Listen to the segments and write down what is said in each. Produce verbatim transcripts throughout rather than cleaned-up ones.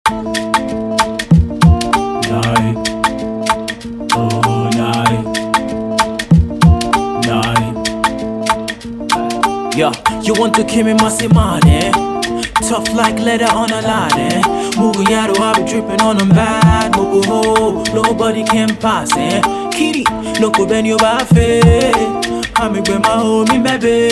Night, oh night, night. Yeah, you want to kill me, Masimane? Tough like leather on a line, eh? Mugu yaro, I be dripping on them bad. Mugu ho, nobody can pass, eh? Kitty, look up in your bafe. I make with my homie, baby.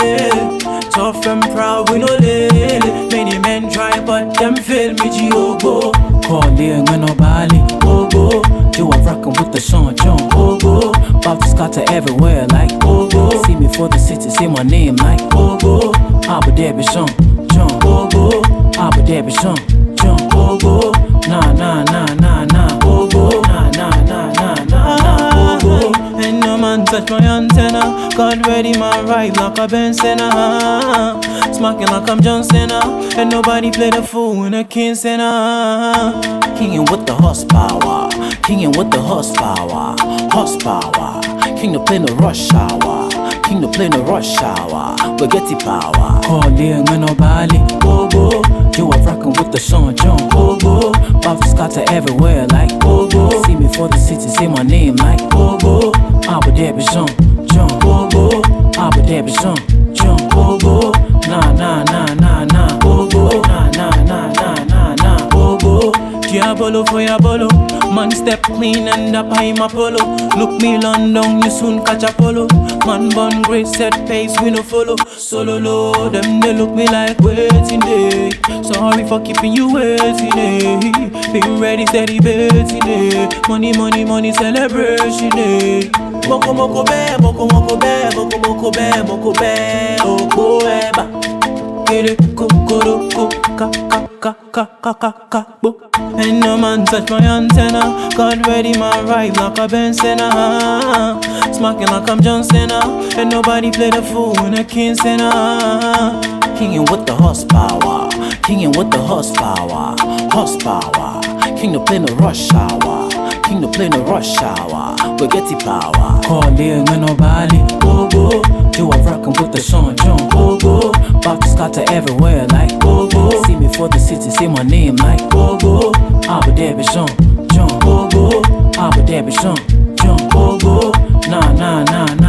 Tough and proud, we no lily. Many men try, but them fail me, G-O-Go. Call Leon, when no Bali, Ogo. You are rockin' with the Sean John, Ogo. About to scatter everywhere like Ogo. See me for the city, say my name like Ogo. Abu Dhabi Sean, John, Ogo. Abu Dhabi Sean, John, Ogo. Nah, nah, nah, nah, nah, Ogo. Nah, nah, nah, nah, nah, nah, Ogo. Ain't no man touch my antenna. God ready, man, right like a Ben Senna. Smacking like I'm John Cena. And nobody play the fool in a King Cena. Kingin' with the horsepower. Kingin' with the horsepower. Horsepower. King to play no rush hour. King to play no rush hour. We get the power. Call Leon, when no Bali. Ogo. You are rockin' with the Sean John. Ogo. About to scatter everywhere like Ogo. See me for the city, say my name like Ogo. Abu Dhabi Sean, John, Ogo. Abu Dhabi Sean, John, Ogo. Nah, nah, nah, nah, nah, Ogo. Nah, nah, nah, nah, nah, nah, Ogo. Diabolo for your bolo. Man step clean and up high my polo. Look me London, you soon catch a polo. Man born great, set pace, we no follow. Solo low, them they look me like waiting day. Sorry for keeping you waiting day. Been ready, steady, betting day. Money, money, money, celebration day. Moko moko be, moko moko be, moko moko be, moko be, oko eba. Kere kokoro ko ka ka ka ka ka ka ka bo. Ain't no man touch my antenna. God ready, man, right like a Ben Senna. Smacking like I'm John Cena. And nobody play the fool in a King Cena. Kingin' with the horsepower. Kingin' with the horsepower. Horsepower. King to play no rush hour. King to play no rush hour. We get the power. Call Leon, when no Bali. Ogo. You are rockin' with the Sean John. Ogo. About to scatter everywhere like Ogo. See me for the city, say my name like Ogo. Abu Dhabi Sean, John, Ogo. Abu Dhabi Sean, John, Ogo. Nah, nah, nah, nah.